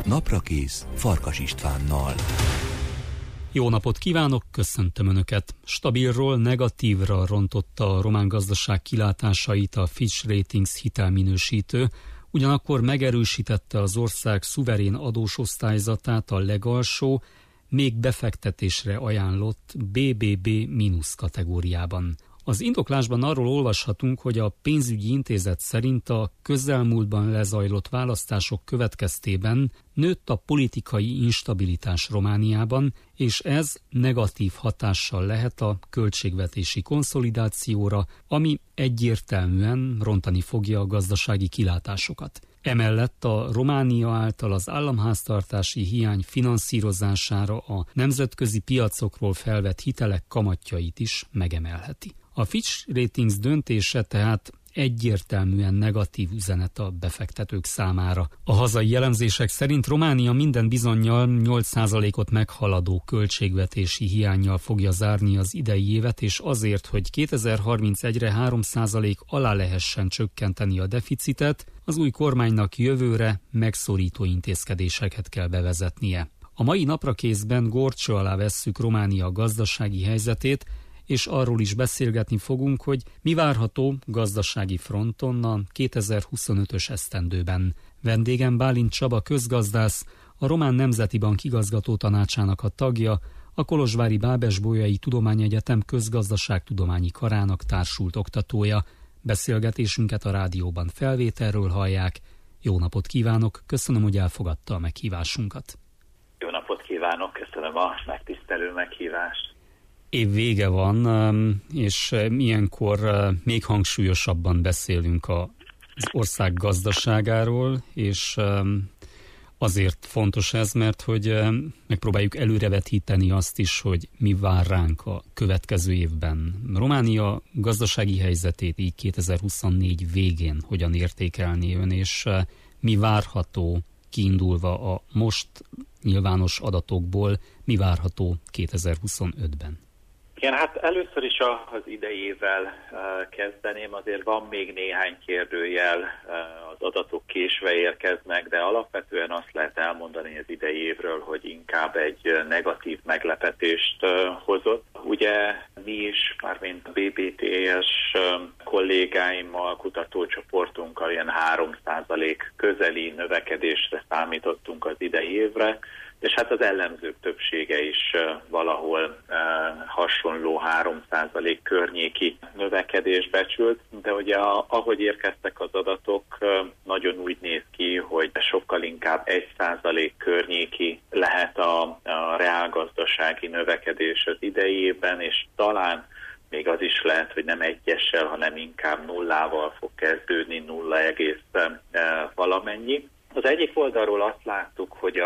Naprakész Farkas Istvánnal. Jó napot kívánok, köszöntöm Önöket! Stabilról negatívra rontotta a román gazdaság kilátásait a Fitch Ratings hitelminősítő, ugyanakkor megerősítette az ország szuverén adósosztályzatát a legalsó, még befektetésre ajánlott BBB- kategóriában. Az indoklásban arról olvashatunk, hogy a pénzügyi intézet szerint a közelmúltban lezajlott választások következtében nőtt a politikai instabilitás Romániában, és ez negatív hatással lehet a költségvetési konszolidációra, ami egyértelműen rontani fogja a gazdasági kilátásokat. Emellett a Románia által az államháztartási hiány finanszírozására a nemzetközi piacokról felvett hitelek kamatjait is megemelheti. A Fitch Ratings döntése tehát egyértelműen negatív üzenet a befektetők számára. A hazai jellemzések szerint Románia minden bizonnyal 8%-ot meghaladó költségvetési hiánnyal fogja zárni az idei évet, és azért, hogy 2031-re 3% alá lehessen csökkenteni a deficitet, az új kormánynak jövőre megszorító intézkedéseket kell bevezetnie. A mai naprakészben górcső alá vesszük Románia gazdasági helyzetét, és arról is beszélgetni fogunk, hogy mi várható gazdasági fronton a 2025-ös esztendőben. Vendégem Bálint Csaba közgazdász, a Román Nemzeti Bank igazgató tanácsának a tagja, a Kolozsvári Bábes-Bolyai Tudományegyetem közgazdaságtudományi karának társult oktatója. Beszélgetésünket a rádióban felvételről hallják. Jó napot kívánok, köszönöm, hogy elfogadta a meghívásunkat. Jó napot kívánok, köszönöm a megtisztelő meghívást. Év vége van, és ilyenkor még hangsúlyosabban beszélünk az ország gazdaságáról, és azért fontos ez, mert hogy megpróbáljuk előrevetíteni azt is, hogy mi vár ránk a következő évben. Románia gazdasági helyzetét így 2024 végén hogyan értékelni ön, és mi várható kiindulva a most nyilvános adatokból, mi várható 2025-ben? Igen, hát először is az idei évvel kezdeném, azért van még néhány kérdőjel, az adatok késve érkeznek, de alapvetően azt lehet elmondani az idei évről, hogy inkább egy negatív meglepetést hozott. Ugye mi is, mármint a BBTS kollégáimmal, kutatócsoportunkkal ilyen 3% közeli növekedésre számítottunk az idei évre, és hát az elemzők többsége is valahol hasonló 3% környéki növekedés becsült, de ugye ahogy érkeztek az adatok, nagyon úgy néz ki, hogy sokkal inkább 1% környéki lehet a reálgazdasági növekedés az idei évben, és talán még az is lehet, hogy nem 1-essel, hanem inkább 0-val fog kezdődni, 0, valamennyi. Az egyik oldalról azt láttuk, hogy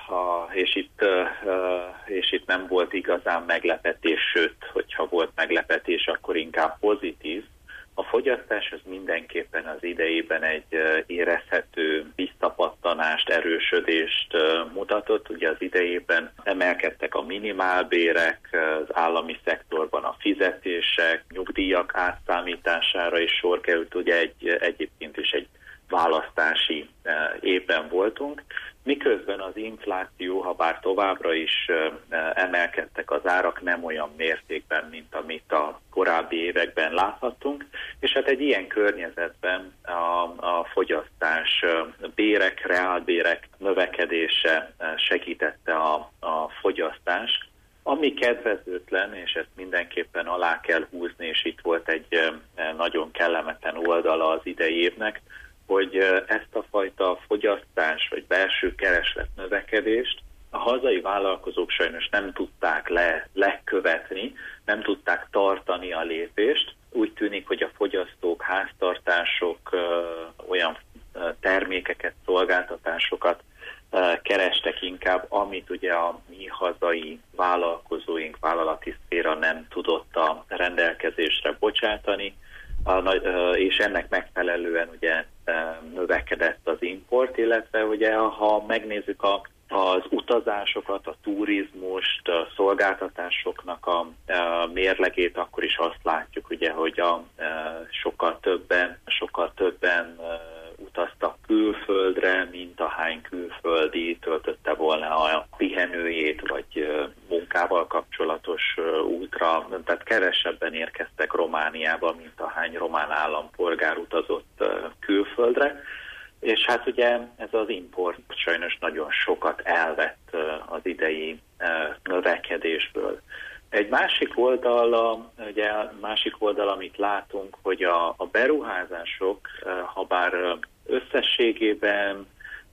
és itt nem volt igazán meglepetés, sőt, hogyha volt meglepetés, akkor inkább pozitív. A fogyasztás az mindenképpen az idejében egy érezhető visszapattanást, erősödést mutatott. Ugye az idejében emelkedtek a minimálbérek, az állami szektorban a fizetések, nyugdíjak átszámítására is sor került, ugye egyébként is egy választási évben voltunk, miközben az infláció, ha bár továbbra is emelkedtek az árak, nem olyan mértékben, mint amit a korábbi években láthattunk, és hát egy ilyen környezetben a fogyasztás, bérek, reálbérek növekedése segítette a fogyasztást. Ami kedvezőtlen, és ezt mindenképpen alá kell húzni, és itt volt egy nagyon kellemetlen oldala az idei évnek, hogy ezt a fajta fogyasztás vagy belső kereslet növekedést a hazai vállalkozók sajnos nem tudták lekövetni, nem tudták tartani a lépést. Úgy tűnik, hogy a fogyasztók, háztartások olyan termékeket, szolgáltatásokat kerestek inkább, amit ugye a mi hazai vállalkozóink, vállalati szféra nem tudott a rendelkezésre bocsátani, és ennek megfelelően ugye növekedett az import, illetve ugye ha megnézzük az utazásokat, a turizmust, a szolgáltatásoknak a mérlegét, akkor is azt látjuk, ugye, hogy sokkal többen utaztak külföldre, mint ahány külföldi töltötte volna a pihenőjét, vagy munkával kapcsolatos útra, tehát kevesebben érkeztek Romániába, mint ahány román állampolgár utazott külföldre. És hát ugye ez az import sajnos nagyon sokat elvett az idei növekedésből. Egy másik oldal, amit látunk, hogy a beruházások, ha bár összességében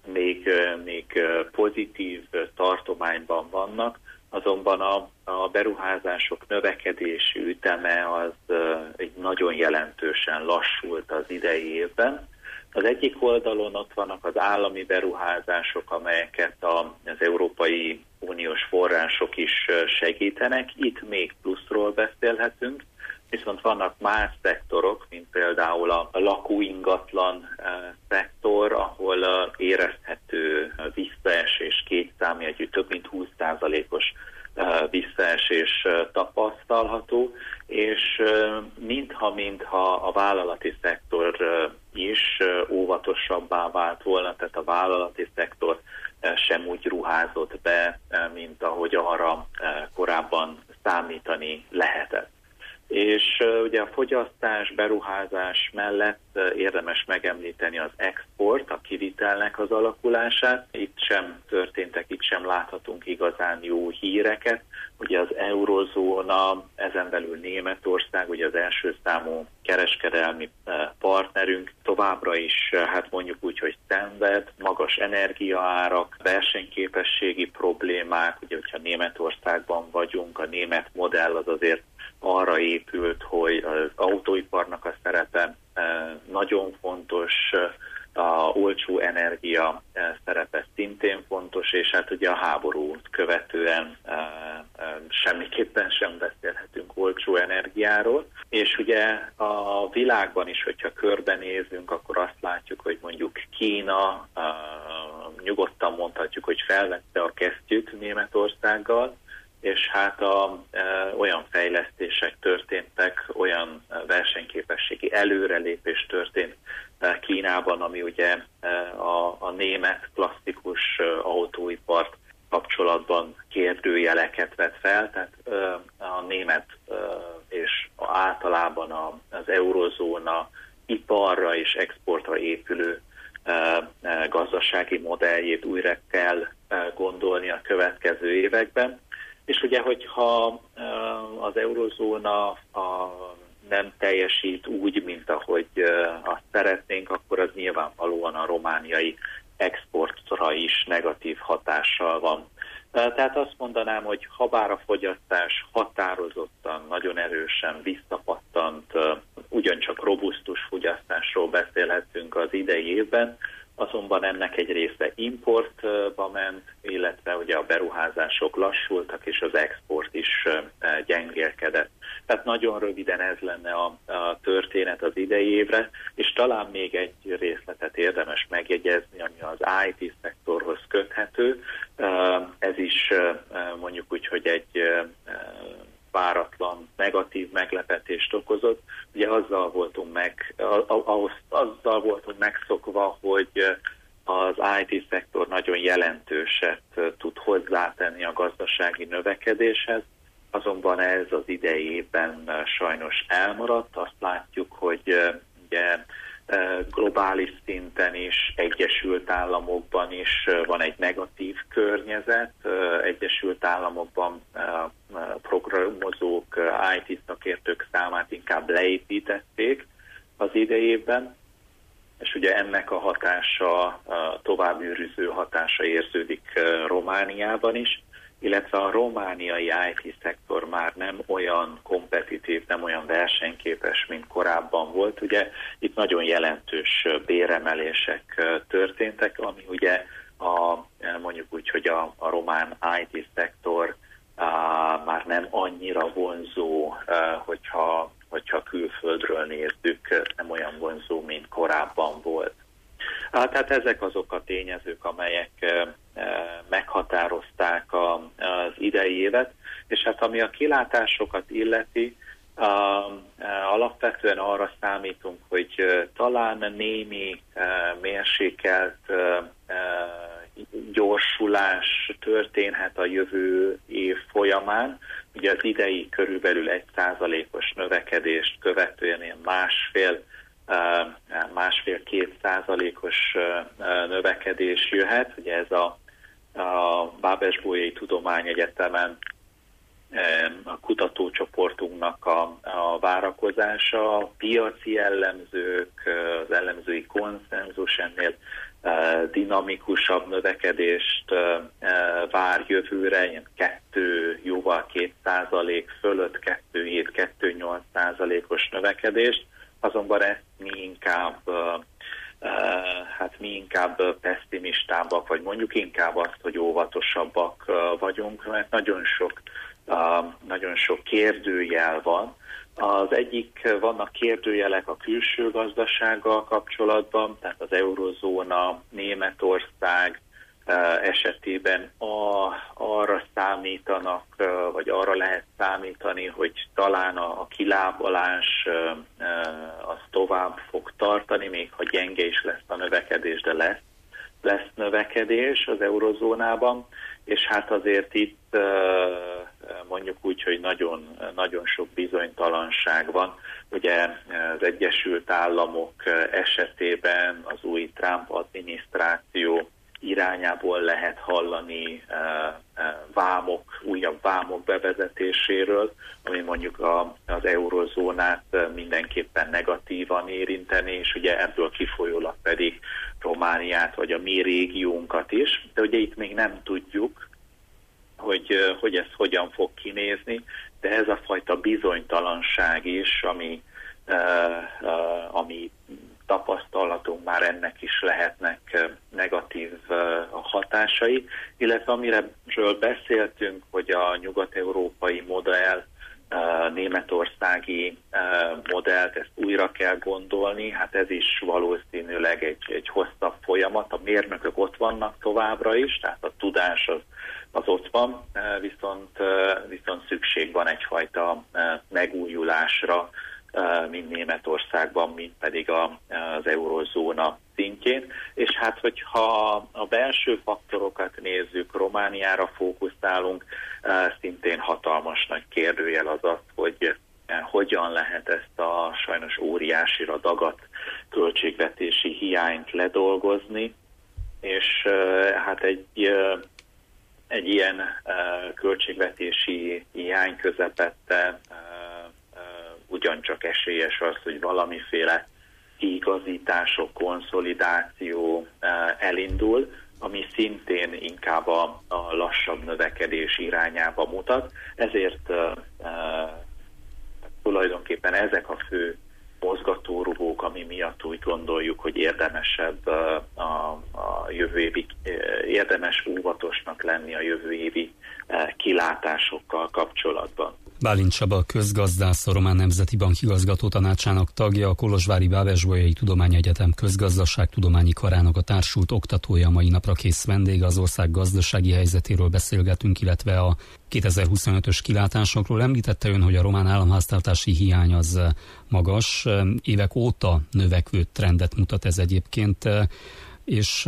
még pozitív tartományban vannak, azonban a beruházások növekedési üteme az egy nagyon jelentősen lassult az idei évben. Az egyik oldalon ott vannak az állami beruházások, amelyeket az Európai Uniós források is segítenek. Itt még pluszról beszélhetünk, viszont vannak más szektorok, mint például a lakóingatlan szektor, ahol érezhető visszaesés, két számjegyű, több mint 20%-os visszaesés tapasztalható, és mintha a vállalati szektor is óvatosabbá vált volna, tehát a vállalati szektor sem úgy ruházott be, mint ahogy arra korábban számítani lehetett. És ugye a fogyasztás, beruházás mellett érdemes megemlíteni az export, a kivitelnek az alakulását. Itt sem láthatunk igazán jó híreket. Ugye az eurozóna, ezen belül Németország, ugye az első számú kereskedelmi partnerünk továbbra is, hát mondjuk úgy, hogy szenved, magas energiaárak, versenyképességi problémák. Ugye, hogyha Németországban vagyunk, a német modell az azért arra épült, hogy az autóiparnak a szerepe nagyon fontos, a olcsó energia szerepe szintén fontos, és hát ugye a háborút követően semmiképpen sem beszélhetünk olcsó energiáról. És ugye a világban is, hogyha körbenézünk, akkor azt látjuk, hogy mondjuk Kína, nyugodtan mondhatjuk, hogy felvette a kesztyűt Németországgal, és hát olyan fejlesztések történtek, olyan versenyképességi előrelépés történt Kínában, ami ugye a német klasszikus autóipart kapcsolatban kérdőjeleket vet fel, tehát a német és általában az eurozóna iparra és exportra épülő gazdasági modelljét újra kell gondolni a következő években. És ugye, hogyha az eurozóna nem teljesít úgy, mint ahogy azt szeretnénk, akkor az nyilvánvalóan a romániai exportra is negatív hatással van. Tehát azt mondanám, hogy habár a fogyasztás határozottan, nagyon erősen visszapattant, ugyancsak robusztus fogyasztásról beszélhetünk az idei évben, azonban ennek egy része importba ment, illetve ugye a beruházások lassultak, és az export is gyengélkedett. Tehát nagyon röviden ez lenne a történet az idei évre, és talán még egy részletet érdemes megjegyezni, ami az IT szektorhoz köthető. Ez is mondjuk úgy, hogy egy váratlan, negatív meglepetést okozott. Ugye azzal voltunk megszokva, hogy az IT szektor nagyon jelentőset tud hozzátenni a gazdasági növekedéshez, azonban ez az idei évben sajnos elmaradt. Azt látjuk, hogy ugye globális szinten is, Egyesült Államokban is van egy negatív környezet. Egyesült Államokban programozók, IT szakértők számát inkább leépítették az idejében, és ugye ennek a hatása, továbbűrűző hatása érződik Romániában is, illetve a romániai IT szektor már nem olyan kompetitív, nem olyan versenyképes, mint korábban volt. Ugye itt nagyon jelentős béremelések történtek, ami ugye mondjuk úgy, hogy a román IT szektor már nem annyira vonzó, hogyha külföldről nézzük, nem olyan vonzó, mint korábban volt. Tehát ezek azok a tényezők, amelyek meghatározták az idei évet, és hát ami a kilátásokat illeti, Alapvetően arra számítunk, hogy talán némi mérsékelt gyorsulás történhet a jövő év folyamán. Ugye az idei körülbelül 1%-os növekedést követően ilyen másfél-két százalékos növekedés jöhet. Ugye ez a Bábes-Bolyai Tudományegyetemen a kutatócsoportunknak a várakozása, a piaci jellemzők, az elemzői konszenzus ennél dinamikusabb növekedést vár jövőre, ilyen 2% fölött 2,7-2,8%-os növekedést, azonban ezt mi inkább pessimistábbak, vagy mondjuk inkább azt, hogy óvatosabbak vagyunk, mert nagyon sok kérdőjel van. Az egyik, vannak kérdőjelek a külső gazdasággal kapcsolatban, tehát az eurozóna, Németország esetében arra számítanak, vagy arra lehet számítani, hogy talán a kilábalás az tovább fog tartani, még ha gyenge is lesz a növekedés, de lesz növekedés az eurozónában, és hát azért itt mondjuk úgy, hogy nagyon, nagyon sok bizonytalanság van. Ugye az Egyesült Államok esetében az új Trump adminisztráció irányából lehet hallani újabb vámok bevezetéséről, ami mondjuk az eurozónát mindenképpen negatívan érinteni, és ugye ebből kifolyólag pedig Romániát vagy a mi régiónkat is. De ugye itt még nem tudjuk, hogy ez hogyan fog kinézni, de ez a fajta bizonytalanság is, ami tapasztalatunk, már ennek is lehetnek negatív hatásai, illetve amiről beszéltünk, hogy a nyugat-európai modell, németországi modellt, ezt újra kell gondolni, hát ez is valószínűleg egy hosszabb folyamat. A mérnökök ott vannak továbbra is, tehát a tudás az ott van, viszont szükség van egyfajta megújulásra, mind Németországban, mind pedig az eurozóna szintjén. És hát, hogyha a belső faktorokat nézzük, Romániára fókuszálunk, szintén hatalmas nagy kérdőjel az, hogy hogyan lehet ezt a sajnos óriásira dagadt költségvetési hiányt ledolgozni, és hát egy ilyen költségvetési hiány közepette ugyancsak esélyes az, hogy valamiféle kiigazítások, konszolidáció elindul, ami szintén inkább a lassabb növekedés irányába mutat. Ezért tulajdonképpen ezek a fő mozgatórugók, ami miatt úgy gondoljuk, hogy érdemesebb a jövő évi, érdemes óvatosnak lenni a jövő évi kilátásokkal kapcsolatban. Bálint Csaba, a közgazdász, a Román Nemzeti Bank igazgatótanácsának tagja, a Kolozsvári Bábes-Bolyai Tudományegyetem közgazdaságtudományi karának a társult oktatója, mai napra kész vendég. Az ország gazdasági helyzetéről beszélgetünk, illetve a 2025-ös kilátásokról. Említette ön, hogy a román államháztartási hiány az magas, évek óta növekvő trendet mutat ez egyébként, és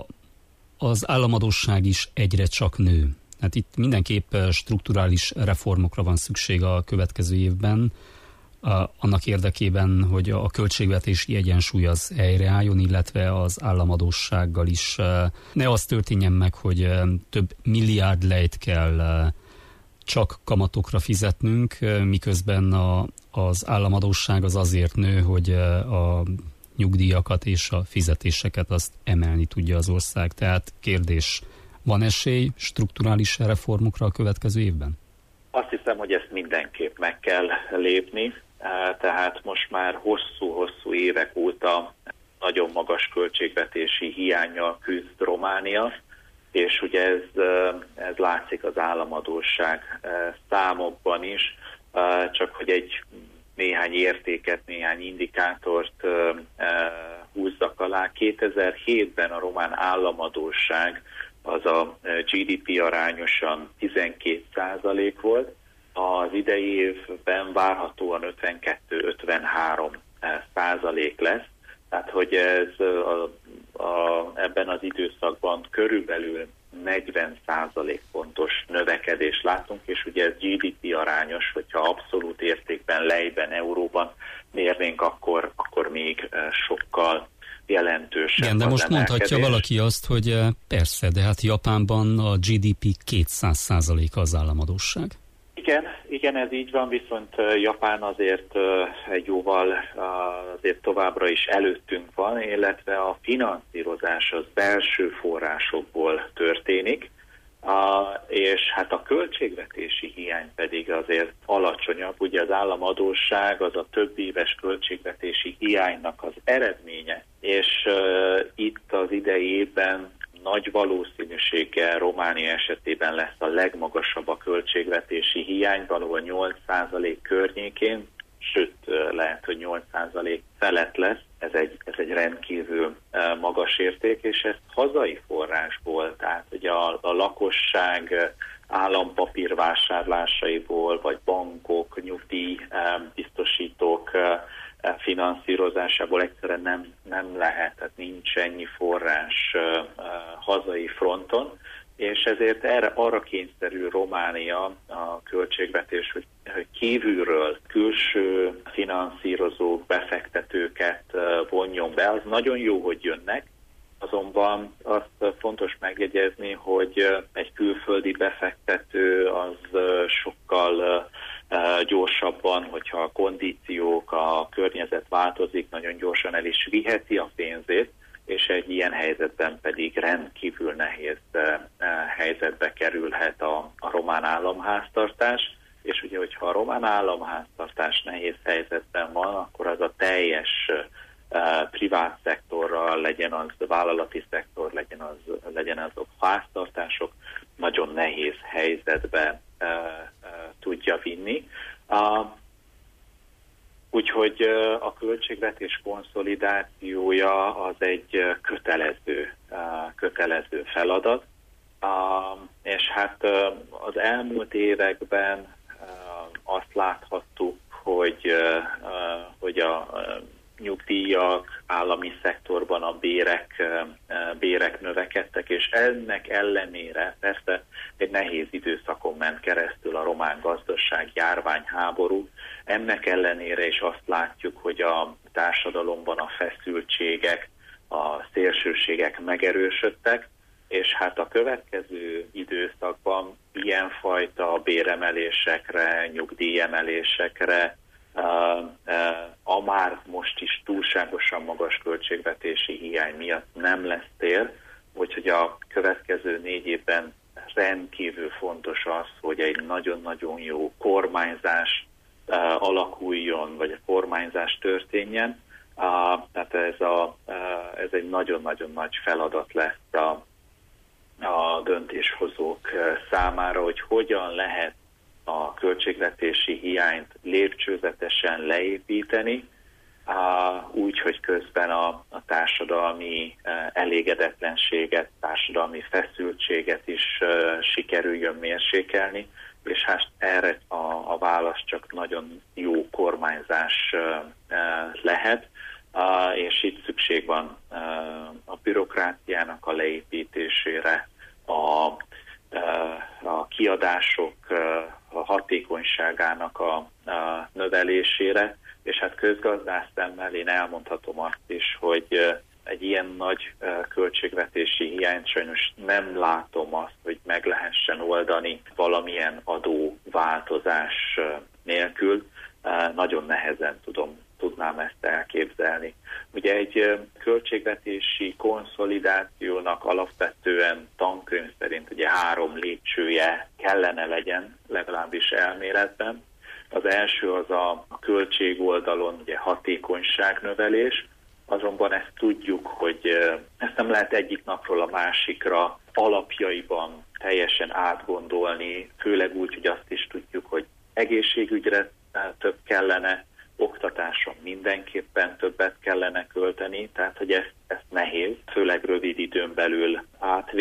az államadósság is egyre csak nő. Hát itt mindenképp strukturális reformokra van szükség a következő évben, annak érdekében, hogy a költségvetési egyensúly az helyreálljon, illetve az államadóssággal is ne az történjen meg, hogy több milliárd lejt kell csak kamatokra fizetnünk, miközben az államadósság az azért nő, hogy a nyugdíjakat és a fizetéseket azt emelni tudja az ország. Tehát kérdés, van esély strukturális reformokra a következő évben? Azt hiszem, hogy ezt mindenképp meg kell lépni, tehát most már hosszú évek óta nagyon magas költségvetési hiánnyal küzd Románia, és ugye ez látszik az államadósság számokban is, csak hogy egy néhány értéket, néhány indikátort húzzak alá. 2007-ben a román államadósság az a GDP arányosan 12% volt, az idei évben várhatóan 52-53% lesz, tehát hogy ez ebben az időszakban körülbelül 40% pontos növekedést látunk, és ugye ez GDP arányos, hogyha abszolút értékben, lejben, euróban mérnénk, akkor még sokkal jelentősebb. Igen, de most mondhatja valaki azt, hogy persze, de hát Japánban a GDP 200%-a az államadósság. Igen, ez így van, viszont Japán azért egy jóval azért továbbra is előttünk van, illetve a finanszírozás az belső forrásokból történik, és hát a költségvetési hiány pedig azért alacsonyabb. Ugye az államadósság az a több éves költségvetési hiánynak az eredménye, és itt az idei évben nagy valószínűséggel Románia esetében lesz a legmagasabb a költségvetési hiány, valóban 8% környékén, sőt lehet, hogy 8% felett lesz. Ez egy rendkívül magas érték, és ez hazai forrásból, tehát ugye a lakosság állampapírvásárlásaiból, vagy bankok, nyugdíjbiztosítók finanszírozásából egyszerűen nem lehet, tehát nincs ennyi forrás hazai fronton, és ezért arra kényszerül Románia a költségvetés, hogy kívülről külső finanszírozók, befektetőket vonjon be. Az nagyon jó, hogy jönnek, azonban azt fontos megjegyezni, hogy egy külföldi befektető az sokkal gyorsabban, hogyha a kondíciók, a környezet változik, nagyon gyorsan el is viheti a pénzét, és egy ilyen helyzetben pedig rendkívül nehéz helyzetbe kerülhet a román államháztartás, és ugye, hogyha a román államháztartás nehéz helyzetben van, akkor az a teljes privát szektorral, legyen az vállalati szektor, legyen azok háztartások, nagyon nehéz helyzetbe tudja vinni. Úgyhogy a költségvetés konszolidációja az egy kötelező feladat, és hát az elmúlt években azt láthattuk, hogy a nyugdíjak, állami szektorban a bérek növekedtek, és ennek ellenére persze egy nehéz időszakon ment keresztül a román gazdaság, járványháború. Ennek ellenére is azt látjuk, hogy a társadalomban a feszültségek, a szélsőségek megerősödtek, és hát a következő időszakban ilyenfajta béremelésekre, nyugdíjemelésekre, a már most is túlságosan magas költségvetési hiány miatt nem lesz tér, úgyhogy a következő 4 évben rendkívül fontos az, hogy egy nagyon-nagyon jó kormányzás alakuljon, vagy a kormányzás történjen. Tehát ez egy nagyon-nagyon nagy feladat lesz a döntéshozók számára, hogy hogyan lehet a költségvetési hiányt lépcsőzetesen leépíteni, úgy, hogy közben a társadalmi elégedetlenséget, társadalmi feszültséget is sikerüljön mérsékelni, és hát erre a válasz csak nagyon jó kormányzás lehet, és itt szükség van a bürokráciának a leépítésére, a kiadások hatékonyságának a növelésére, és hát közgazdász szemmel én elmondhatom azt is, hogy egy ilyen nagy költségvetési hiányt sajnos nem látom azt, hogy meg lehessen oldani valamilyen adóváltozás nélkül. Nagyon nehezen tudnám ezt elképzelni. Ugye egy költségvetési konszolidációnak alapvetően tankönyv szerint ugye 3 lépcsője kellene legyen, legalábbis elméletben. Az első az a költségoldalon ugye hatékonyságnövelés, azonban ezt tudjuk, hogy ezt nem lehet egyik napról a másikra alapjaiban teljesen átgondolni, főleg úgy, hogy azt is tudjuk, hogy egészségügyre több kellene, oktatáson mindenképpen többet kellene költeni, tehát hogy ezt nehéz, főleg rövid időn belül átvinni.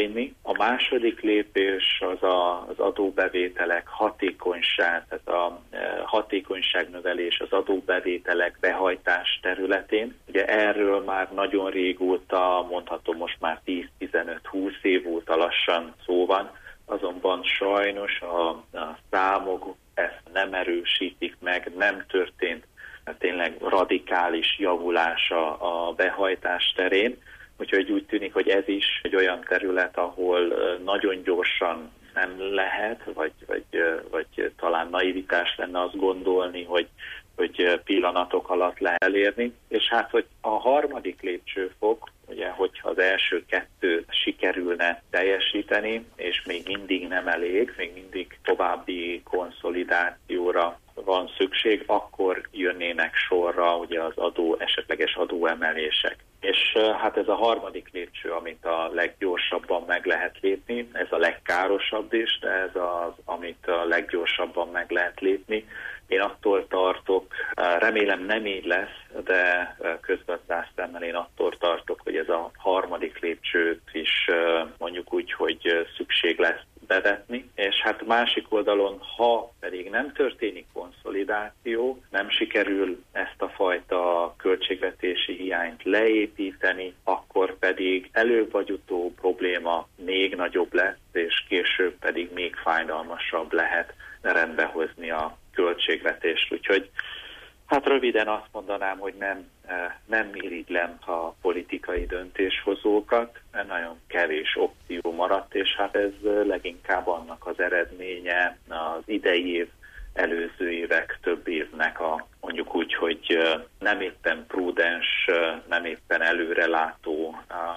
A második lépés az adóbevételek hatékonyság, tehát a hatékonyságnövelés az adóbevételek behajtás területén. Ugye erről már nagyon régóta, mondhatom most már 10-15-20 év óta lassan szó van, azonban sajnos a számok ezt nem erősítik meg, nem történt tényleg radikális javulás a behajtás terén. Úgyhogy úgy tűnik, hogy ez is egy olyan terület, ahol nagyon gyorsan nem lehet, vagy talán naivitás lenne azt gondolni, hogy pillanatok alatt lehet elérni. És hát, hogy a harmadik lépcsőfok, ugye, hogyha az első kettőt sikerülne teljesíteni, és még mindig nem elég, még mindig további konszolidációra van szükség, akkor jönnének sorra ugye az esetleges adóemelések. És hát ez a harmadik lépcső, amit a leggyorsabban meg lehet lépni, ez a legkárosabb is, de ez az, amit a leggyorsabban meg lehet lépni. Én attól tartok, remélem nem így lesz, de közgazdász szemmel én attól tartok, hogy ez a harmadik lépcsőt is mondjuk úgy, hogy szükség lesz bevetni, és hát másik oldalon, ha pedig nem történik konszolidáció, nem sikerül ezt a fajta költségvetési hiányt leépíteni, akkor pedig előbb vagy utóbb probléma még nagyobb lesz, és később pedig még fájdalmasabb lehet rendbehozni a költségvetést. Úgyhogy hát röviden azt mondanám, hogy nem irigylem a politikai döntéshozókat, mert nagyon kevés opció maradt, és hát ez leginkább annak az eredménye az idei év, előző évek, több évnek mondjuk úgy, hogy nem éppen prudens, nem éppen előrelátó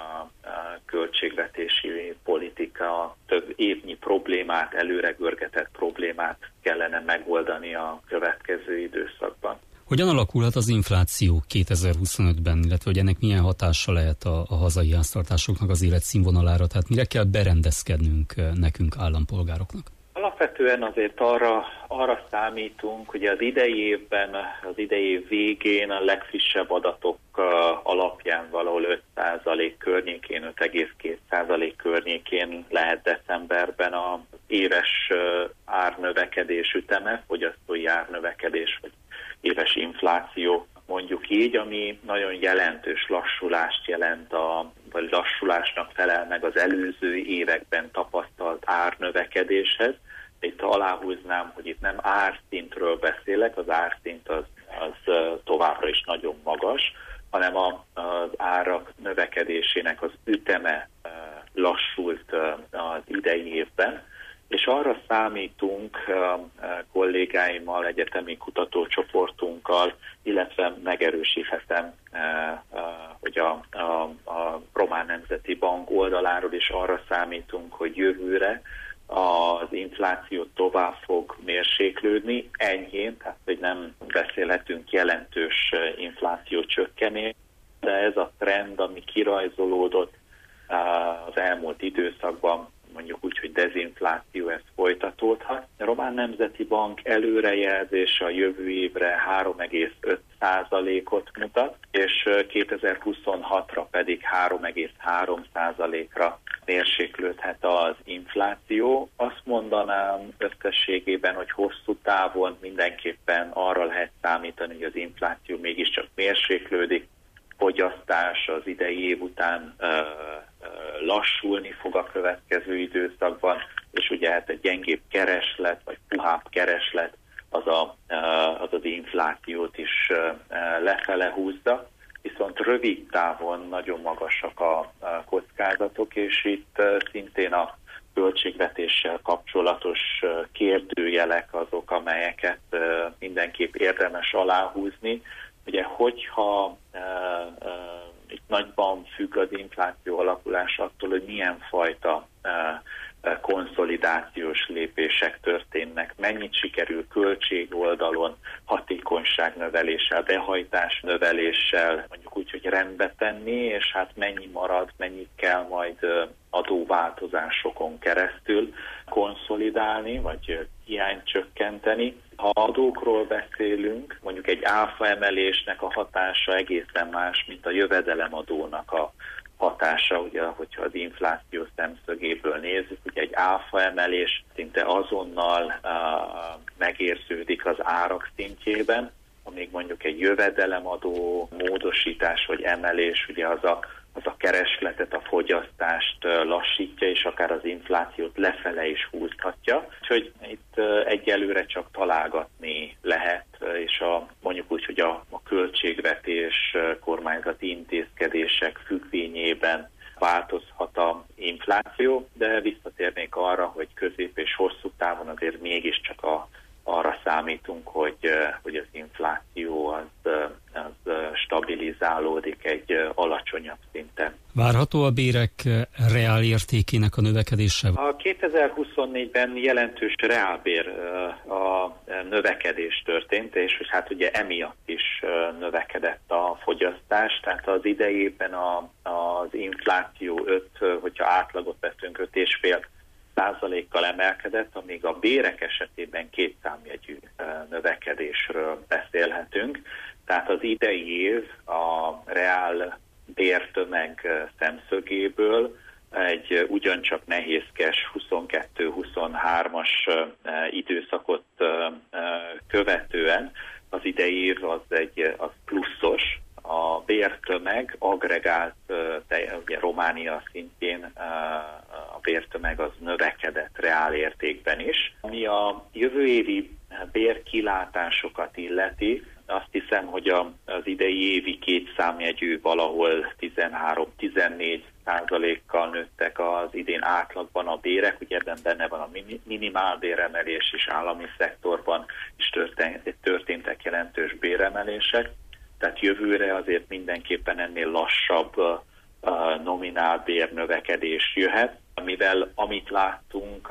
költségvetési politika, több évnyi problémát, előre görgetett problémát kellene megoldani a következő időszakban. Hogyan alakulhat az infláció 2025-ben, illetve hogy ennek milyen hatása lehet a hazai háztartásoknak az életszínvonalára, tehát mire kell berendezkednünk nekünk állampolgároknak? Alapvetően azért arra számítunk, hogy az idei évben, az idei év végén a legfrissebb adatok alapján valahol 5% környékén, 5,2% környékén lehet decemberben az éves árnövekedés üteme, fogyasztói árnövekedés, vagy éves infláció, mondjuk így, ami nagyon jelentős lassulást jelent, vagy lassulásnak felel meg az előző években tapasztalt árnövekedéshez. Itt aláhúznám, hogy itt nem árszintről beszélek, az árszint az továbbra is nagyon magas, hanem az árak növekedésének az üteme lassult az idei évben, és arra számítunk kollégáimmal, egyetemi kutatócsoportunkkal, illetve megerősíthetem, hogy a Román Nemzeti Bank oldaláról is arra számítunk, hogy jövőre az infláció tovább fog mérséklődni, enyhén, tehát hogy nem beszélhetünk jelentős infláció csökkenés, de ez a trend, ami kirajzolódott az elmúlt időszakban, mondjuk úgy, hogy dezinfláció, ez folytatódhat. A Román Nemzeti Bank előrejelzése a jövő évre 3,5%-ot mutat, és 2026-ra pedig 3,3%-ra mérséklődhet az infláció. Azt mondanám összességében, hogy hosszú távon mindenképpen arra lehet számítani, hogy az infláció mégiscsak mérséklődik, fogyasztás az idei év után lassulni fog a következő időszakban, és ugye hát egy gyengébb kereslet, vagy puhább kereslet az inflációt is lefele húzza, viszont rövid távon nagyon magasak a kockázatok, és itt szintén a költségvetéssel kapcsolatos kérdőjelek azok, amelyeket mindenképp érdemes aláhúzni. Ugye, hogyha itt nagyban függ az infláció alakulása attól, hogy milyen fajta konszolidációs lépések történnek, mennyit sikerül költségoldalon hatékonyságnöveléssel, behajtás növeléssel, mondjuk úgy, hogy rendbe tenni, és hát mennyi marad, mennyit kell majd adóváltozásokon keresztül konszolidálni, vagy hiányt csökkenteni. Ha adókról beszélünk, mondjuk egy áfa emelésnek a hatása egészen más, mint a jövedelemadónak a hatása, ugye, hogyha az infláció szemszögéből nézzük, ugye egy áfa emelés szinte azonnal megérződik az árak szintjében, amíg mondjuk egy jövedelemadó módosítás vagy emelés, ugye az a keresletet, a fogyasztást lassítja, és akár az inflációt lefele is húzhatja. Úgyhogy itt egyelőre csak találgatni lehet, és mondjuk úgy, hogy a költségvetés, kormányzati intézkedések függvényében változhat az infláció, de visszatérnék arra, hogy közép és hosszú távon azért mégiscsak arra számítunk, hogy az infláció az stabilizálódik egy alacsonyabb szinten. Várható a bérek reál értékének a növekedése? A 2024-ben jelentős reálbér a növekedés történt, és hát ugye emiatt is növekedett a fogyasztás, tehát az idejében az infláció hogyha átlagot veszünk, 5,5% emelkedett, amíg a bérek esetében kétszámjegyű növekedésről beszélhetünk. Tehát az idei év a reál bértömeg szemszögéből egy ugyancsak nehézkes 22-23-as időszakot követően az idei év az pluszos. A bértömeg agregált, ugye Románia szintjén a bértömeg az növekedett reál értékben is. Ami a jövő évi bérkilátásokat illeti, azt hiszem, hogy az idei évi kétszámjegyű valahol 13-14%-kal nőttek az idén átlagban a bérek, ugye ebben benne van a minimálbéremelés is, állami szektorban is történtek jelentős béremelések. Tehát jövőre azért mindenképpen ennél lassabb nominálbér növekedés jöhet, mivel amit láttunk,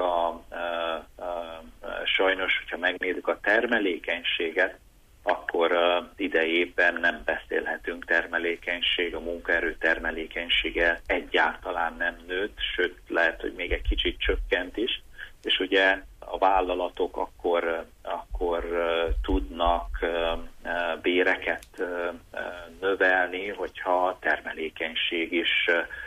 sajnos, hogyha megnézzük a termelékenységet, akkor idejében nem beszélhetünk termelékenység, a munkaerő termelékenysége egyáltalán nem nőtt, sőt lehet, hogy még egy kicsit csökkent is, és ugye a vállalatok akkor tudnak béreket növelni, hogyha a termelékenység is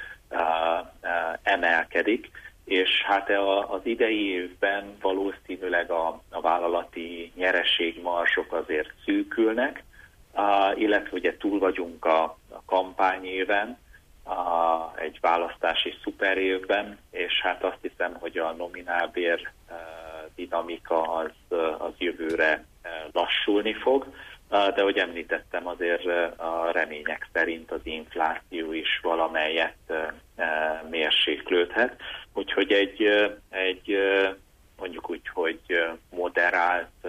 emelkedik, és hát az idei évben valószínűleg a vállalati nyereségmarzsok azért szűkülnek, illetve ugye túl vagyunk a kampányéven, egy választási szuperévben, és hát azt hiszem, hogy a nominálbér dinamika az jövőre lassulni fog, de ahogy említettem, azért a remények szerint az infláció is valamelyet mérséklődhet, úgyhogy egy mondjuk úgy, hogy moderált,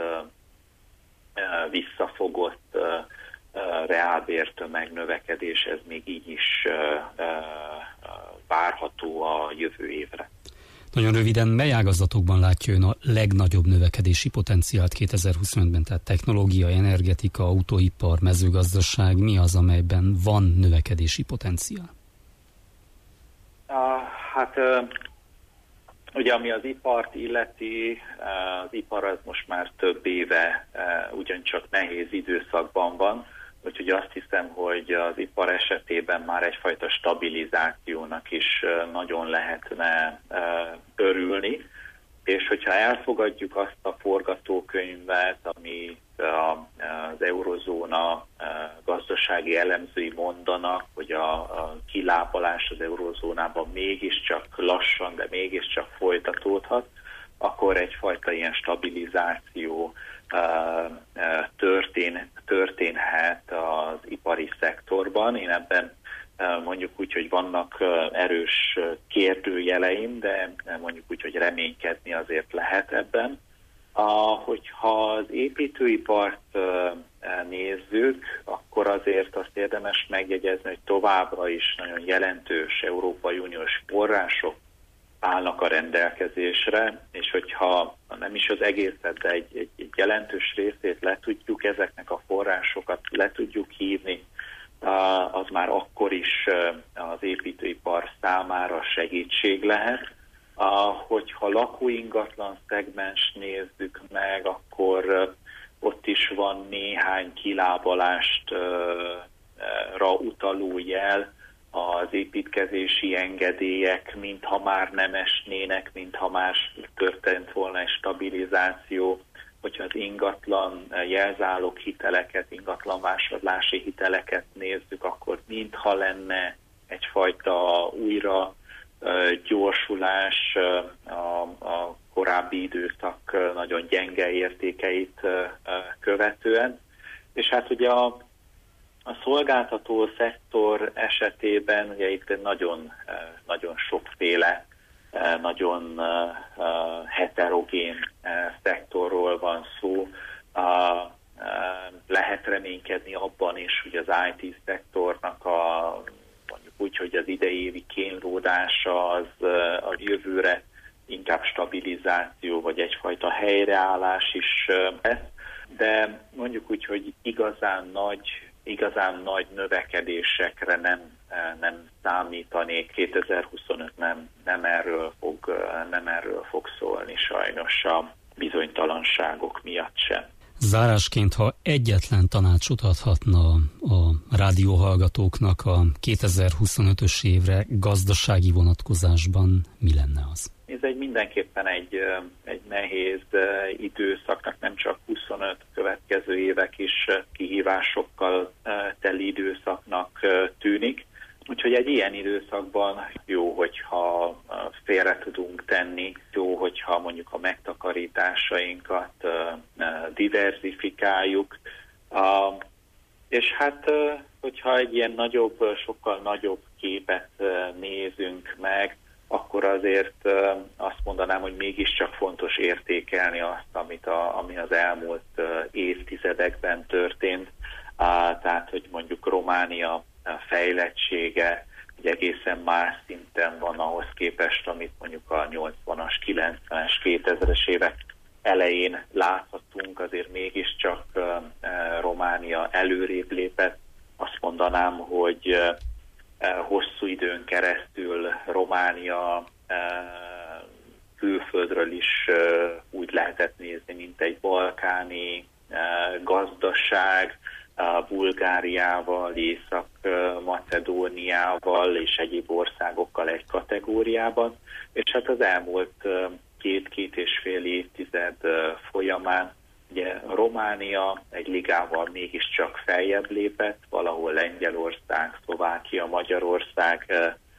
visszafogott reálbértömeg növekedés, ez még így is várható a jövő évre. Nagyon röviden, mely ágazatokban látja ön a legnagyobb növekedési potenciált 2025-ben, tehát technológia, energetika, autóipar, mezőgazdaság, mi az, amelyben van növekedési potenciál? Hát ugye ami az ipart illeti, az ipar az most már több éve ugyancsak nehéz időszakban van, úgyhogy azt hiszem, hogy az ipar esetében már egyfajta stabilizációnak is nagyon lehetne örülni, és hogyha elfogadjuk azt a forgatókönyvet, ami az eurozóna gazdasági elemzői mondanak, hogy a kilábalás az eurozónában mégiscsak lassan, de mégiscsak folytatódhat, akkor egyfajta ilyen stabilizáció történhet az ipari szektorban. Én ebben mondjuk úgy, hogy vannak erős kérdőjeleim, de mondjuk úgy, hogy reménykedni azért lehet ebben. Hogyha az építőipart nézzük, akkor azért azt érdemes megjegyezni, hogy továbbra is nagyon jelentős Európai Uniós források állnak a rendelkezésre, és hogyha nem is az egészet, de egy jelentős részét ezeknek a forrásokat le tudjuk hívni, az már akkor is az építőipar számára segítség lehet. Hogyha lakóingatlan szegmens nézzük meg, akkor ott is van néhány kilábalástra utaló jel, az építkezési engedélyek, mintha már nem esnének, mintha már történt volna egy stabilizáció, hogyha az ingatlan jelzálog hiteleket, ingatlan vásárlási hiteleket nézzük, akkor mintha lenne egyfajta újra gyorsulás a korábbi időszak nagyon gyenge értékeit követően. És hát ugye a szolgáltató szektor esetében ugye itt nagyon, nagyon sokféle, nagyon heterogén szektorról van szó. Lehet reménykedni abban is, hogy az IT szektornak mondjuk úgy, hogy az idei évi kínlódása az a jövőre inkább stabilizáció, vagy egyfajta helyreállás is lesz, de mondjuk úgy, hogy igazán nagy növekedésekre nem számítanék. 2025 nem erről fog szólni sajnos a bizonytalanságok miatt sem. Zárásként, ha egyetlen tanácsot adhatna a rádióhallgatóknak a 2025-ös évre gazdasági vonatkozásban, mi lenne az? Ez mindenképpen egy nehéz időszaknak, nem csak 25 következő évek is kihívásokkal teli időszaknak tűnik. Úgyhogy egy ilyen időszakban jó, hogyha félre tudunk tenni, jó, hogyha mondjuk a megtakarításainkat diverzifikáljuk, és hát hogyha egy ilyen sokkal nagyobb képet nézünk meg, akkor azért azt mondanám, hogy mégiscsak fontos értékelni azt, ami az elmúlt évtizedekben történt. Tehát, hogy mondjuk Románia fejlettsége egy egészen más szinten van ahhoz képest, amit mondjuk a 80-as, 90-es, 2000-es évek elején láthatunk, azért mégiscsak Románia előrébb lépett. Azt mondanám, hogy hosszú időn keresztül Románia külföldről is úgy lehetett nézni, mint egy balkáni gazdaság, Bulgáriával, Észak-Macedóniával és egyéb országokkal egy kategóriában, és hát az elmúlt két és fél évtized folyamán ugye Románia egy ligával mégiscsak feljebb lépett, valahol Lengyelország, Szlovákia, Magyarország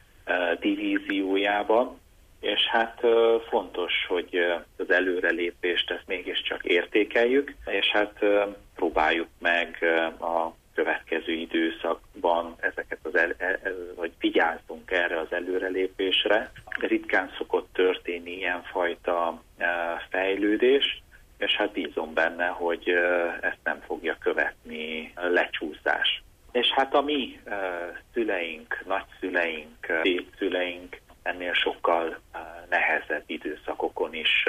divíziójában, és hát fontos, hogy az előrelépést ezt mégiscsak értékeljük, és hát próbáljuk meg a következő időszakban ezeket vagy vigyázzunk erre az előrelépésre. Ritkán szokott történni ilyenfajta fejlődés, és hát bízom benne, hogy ezt nem fogja követni lecsúszás. És hát a mi szüleink, nagyszüleink, dédszüleink ennél sokkal nehezebb időszakokon is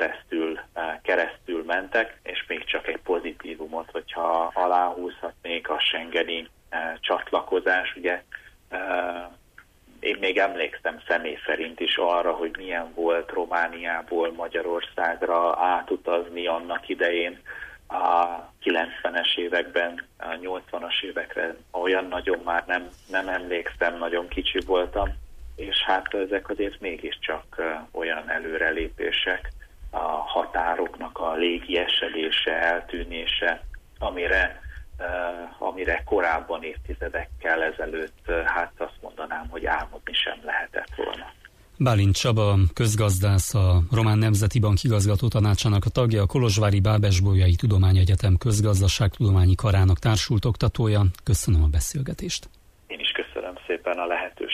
keresztül mentek, és még csak egy pozitívumot, hogyha aláhúzhatnék, a schengeni csatlakozás, ugye én még emlékszem személy szerint is arra, hogy milyen volt Romániából Magyarországra átutazni annak idején a 90-es években, a 80-as évekre olyan nagyon már nem emlékszem, nagyon kicsi voltam, és hát ezek azért mégiscsak olyan előrelépések, a határoknak a légiesedése, eltűnése, amire korábban évtizedekkel ezelőtt, hát azt mondanám, hogy álmodni sem lehetett volna. Bálint Csaba, közgazdász, a Román Nemzeti Bank igazgató tanácsának a tagja, a Kolozsvári Bábesbolyai Tudományegyetem közgazdaságtudományi karának társult oktatója. Köszönöm a beszélgetést. Én is köszönöm szépen a lehetőséget.